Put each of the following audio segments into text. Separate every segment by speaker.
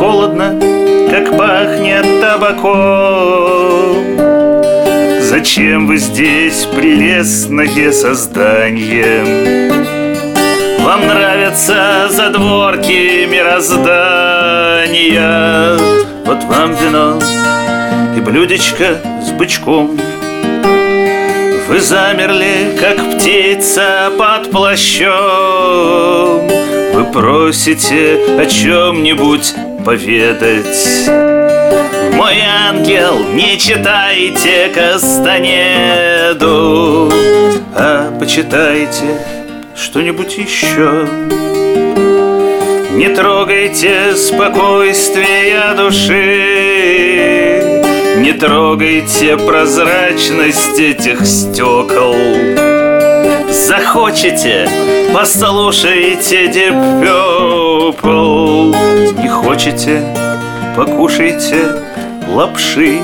Speaker 1: холодно, как пахнет табаком. Зачем вы здесь, прелестное создание? Вам нравятся задворки мироздания. Вот вам вино и блюдечко с бычком. Вы замерли, как птица под плащом. Вы просите о чем-нибудь поведать. Мой ангел, не читайте Кастанеду, а почитайте что-нибудь еще. Не трогайте спокойствия души, не трогайте прозрачность этих стекол. Захочете, послушайте Deep Purple. Не хочете, покушайте лапши.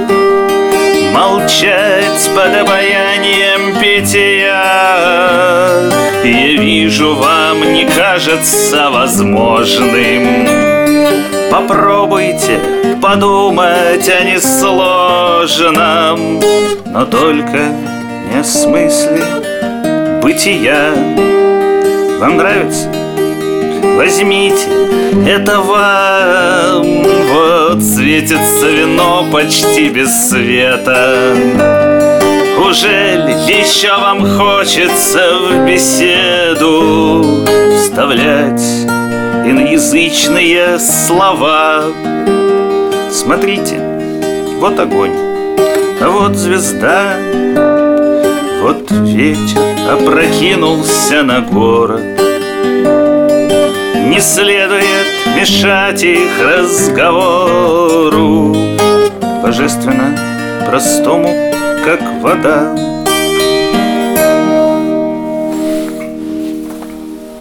Speaker 1: Молчать под обаянием питья, я вижу, вам не кажется возможным. Попробуйте подумать о несложном, но только не о смысле бытия. Вам нравится? Возьмите, это вам. Вот светится вино почти без света. Ужель еще вам хочется в беседу вставлять иноязычные слова? Смотрите, вот огонь, а вот звезда. Вот ветер опрокинулся на город. Не следует мешать их разговору, божественно простому, как вода.